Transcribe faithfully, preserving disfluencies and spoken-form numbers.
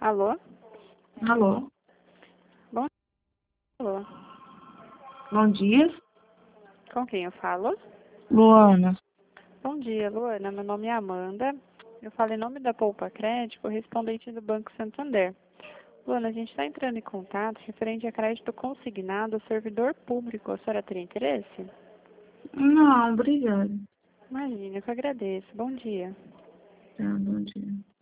Alô? Alô, Bom, alô. bom dia. Com quem eu falo? Luana. Bom dia, Luana. Meu nome é Amanda. Eu falo em nome da Poupa Crédito, correspondente do Banco Santander. Luana, a gente está entrando em contato referente a crédito consignado ao servidor público. A senhora teria interesse? Não, obrigada. Imagina, eu que agradeço. Bom dia. Tá, bom dia.